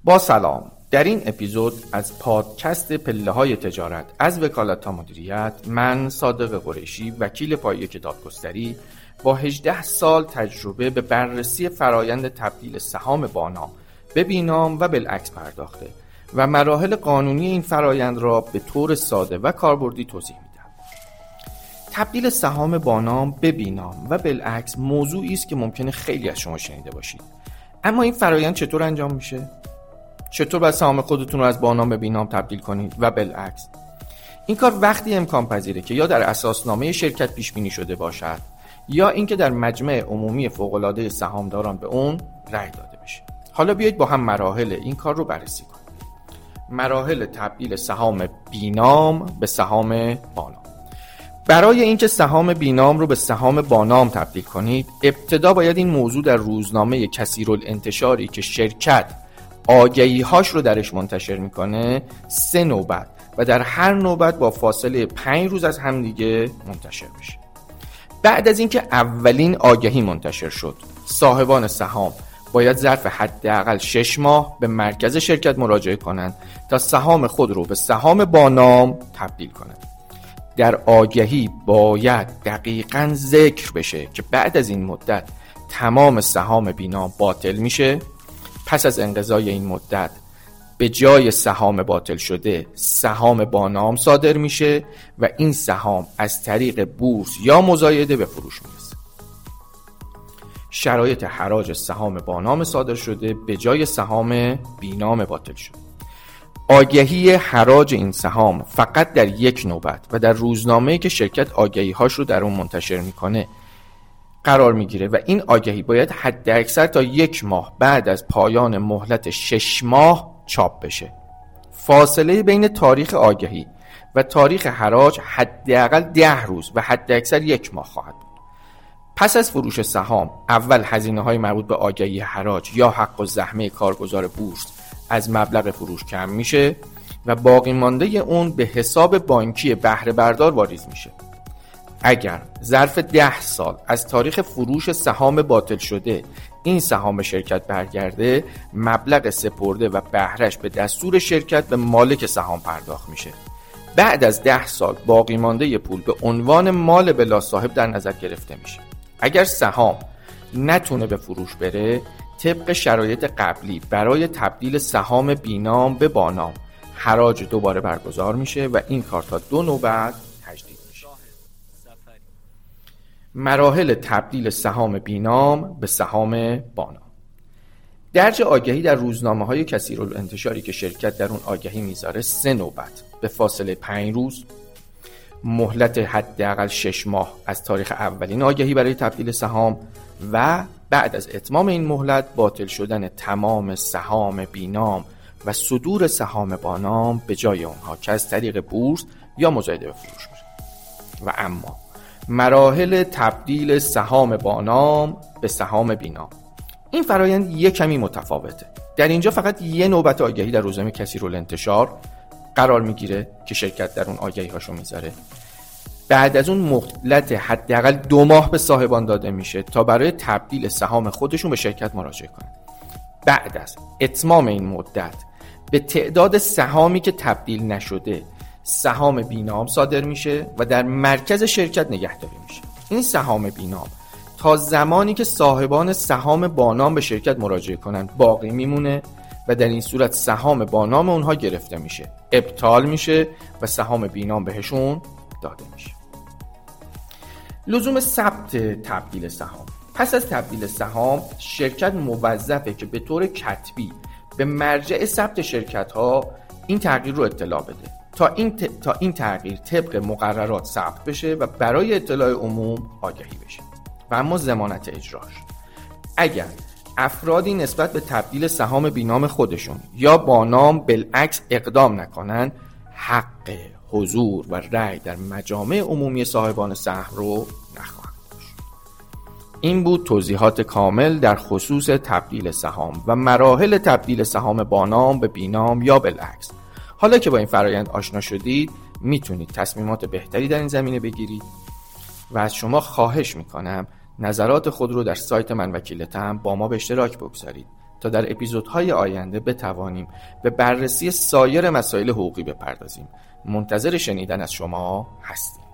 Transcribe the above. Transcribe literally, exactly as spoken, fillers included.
با سلام. در این اپیزود از پادکست پله های تجارت از وکالت تا مدیریت، من صادق قریشی، وکیل پایه دادگستری با هجده سال تجربه به بررسی فرایند تبدیل سهام بانام به بینام و بالعکس پرداخته و مراحل قانونی این فرایند را به طور ساده و کاربردی توضیح میدم. تبدیل سهام بانام به بینام و بالعکس موضوعی است که ممکنه خیلی از شما شنیده باشید. اما این فرایند چطور انجام میشه؟ چطور باید سهام خودتون رو از بانام به بینام تبدیل کنید و بالعکس؟ این کار وقتی امکان پذیره که یا در اساسنامه شرکت پیش بینی شده باشد یا اینکه در مجمع عمومی فوق‌العاده سهامداران به اون رأی داده بشه. حالا بیایید با هم مراحل این کار رو بررسی کنیم. مراحل تبدیل سهام بینام به سهام بانام. برای اینکه سهام بینام رو به سهام بانام تبدیل کنید، ابتدا باید این موضوع در روزنامه کثیرالانتشاری که شرکت آگهی هاش رو درش منتشر میکنه سه نوبت و در هر نوبت با فاصله پنج روز از همدیگه منتشر بشه. بعد از اینکه اولین آگهی منتشر شد، صاحبان سهام باید ظرف حداقل شش ماه به مرکز شرکت مراجعه کنند تا سهام خود رو به سهام بانام تبدیل کنند. در آگهی باید دقیقاً ذکر بشه که بعد از این مدت تمام سهام بینام باطل میشه. پس از انقضای این مدت به جای سهام باطل شده سهام بانام صادر میشه و این سهام از طریق بورس یا مزایده به فروش میرسه. شرایط حراج سهام بانام صادر شده به جای سهام بینام باطل شده. آگهی حراج این سهام فقط در یک نوبت و در روزنامه‌ای که شرکت آگهی هاش رو در اون منتشر میکنه قرار میگیره و این آگهی باید حد اکثر تا یک ماه بعد از پایان مهلت شش ماه چاپ بشه. فاصله بین تاریخ آگهی و تاریخ حراج حداقل ده روز و حد اکثر یک ماه خواهد بود. پس از فروش سهام، اول هزینه های مربوط به آگهی حراج یا حق الزحمه کارگزار بورس از مبلغ فروش کم میشه و باقی مانده اون به حساب بانکی بهره بردار واریز میشه. اگر ظرف ده سال از تاریخ فروش سهام باطل شده این سهام شرکت برگرده، مبلغ سپرده و بهره‌اش به دستور شرکت به مالک سهام پرداخت میشه. بعد از ده سال باقی مانده پول به عنوان مال بلا صاحب در نظر گرفته میشه. اگر سهام نتونه به فروش بره، طبق شرایط قبلی برای تبدیل سهام بینام به بانام حراج دوباره برگزار میشه و این کار تا دو نوبت تجدید میشه. مراحل تبدیل سهام بینام به سهام بانام. درج آگهی در روزنامه های کثیرالانتشاری که شرکت در اون آگهی میذاره سه نوبت به فاصله پنج روز، مهلت حداقل شش ماه از تاریخ اولین آگهی برای تبدیل سهام و بعد از اتمام این مهلت باطل شدن تمام سهام بینام و صدور سهام بانام به جای اونها که از طریق بورس یا مزایده به فروش میره. و اما مراحل تبدیل سهام بانام به سهام بینام، این فرایند یک کمی متفاوته. در اینجا فقط یه نوبت آگهی در روزنامه کثیرالانتشار قرار میگیره که شرکت در اون آگهی هاشو میذاره. بعد از اون مهلت حداقل دو ماه به صاحبان داده میشه تا برای تبدیل سهام خودشون به شرکت مراجعه کنن. بعد از اتمام این مدت به تعداد سهامی که تبدیل نشده سهام بینام صادر میشه و در مرکز شرکت نگهداری میشه. این سهام بینام تا زمانی که صاحبان سهام بانام به شرکت مراجعه کنن باقی میمونه و در این صورت سهام بانام اونها گرفته میشه، ابطال میشه و سهام بینام بهشون داده میشه. لزوم ثبت تبدیل سهام. پس از تبدیل سهام شرکت موظفه که به طور کتبی به مرجع ثبت شرکت ها این تغییر رو اطلاع بده تا این ت... تا این تغییر طبق مقررات ثبت بشه و برای اطلاع عموم آگهی بشه. و اما ضمانت اجراش، اگر افرادی نسبت به تبدیل سهام بینام خودشون یا بانام بالعکس اقدام نکنن، حق حضور و رأی در مجامع عمومی صاحبان سهم رو نخواهند داشت. این بود توضیحات کامل در خصوص تبدیل سهام و مراحل تبدیل سهام بانام به بینام یا بالعکس. حالا که با این فرایند آشنا شدید، میتونید تصمیمات بهتری در این زمینه بگیرید و از شما خواهش میکنم نظرات خود رو در سایت من وکیلتم با ما به اشتراک بگذارید تا در اپیزودهای آینده بتوانیم به بررسی سایر مسائل حقوقی بپردازیم. منتظر شنیدن از شما هستیم.